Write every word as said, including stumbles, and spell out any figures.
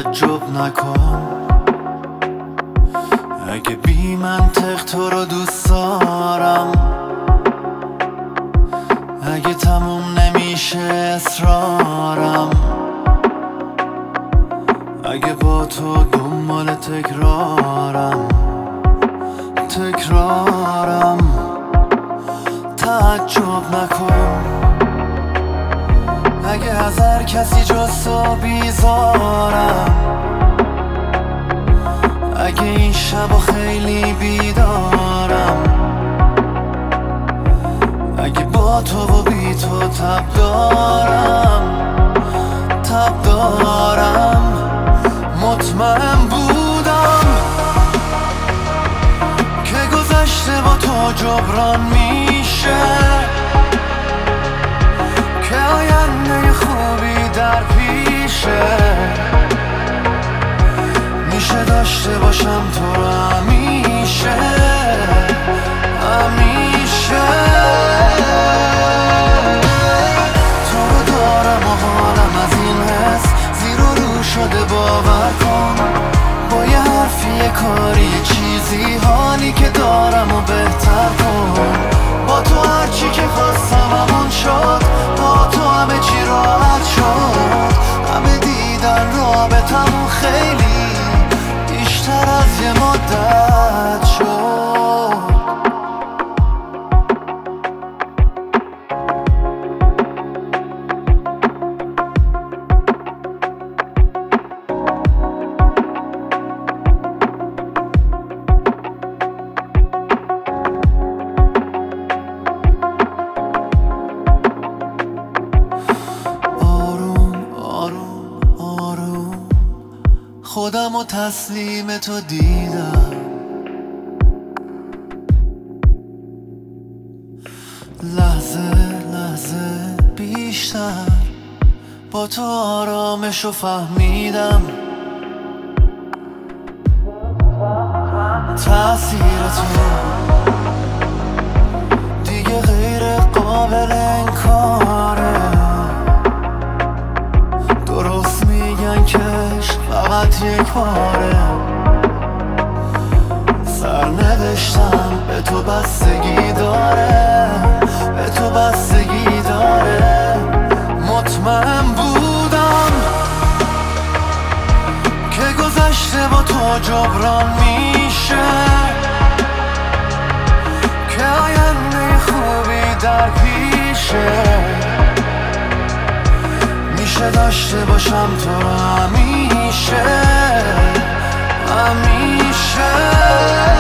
تعجب نکن اگه بی منطق تو رو دوست دارم، اگه تموم نمیشه اصرارم، اگه با تو دنبال تکرارم تکرارم تعجب نکن اگه از هر کسی جز تو بیزارم، اگه این شبا خیلی بیدارم، اگه با تو و بی تو تب دارم تب دارم. مطمئن بودم که گذشته با تو جبران میشه، که آینده خوبی در پیشه، میشه داشته باشم تو رو همیشه همیشه. تو رو دارم و حالم از این حس زیر و رو شده، باور کن با یه حرفی یه کاری یه چیزی حالی که دارم و بهتر کن. با تو هرچی که خواستم همون شد، با تو همه چی راحت شد، همه دیدن رابطمون خیلی بیشتر از یه مدت شد. خودم و تسلیم تو دیدم، لحظه لحظه بیشتر با تو آرامشو فهمیدم. تأثیر تو دیگه غیر قابل انکاره، درست میگن که فقط یک باره، سرنوشتم به تو بستگی داره به تو بستگی داره. مطمئن بودم که گذشته با تو جبران میشه، که آینده خوبی در پیشه، میشه داشته باشم تو رو همیشه همیشه.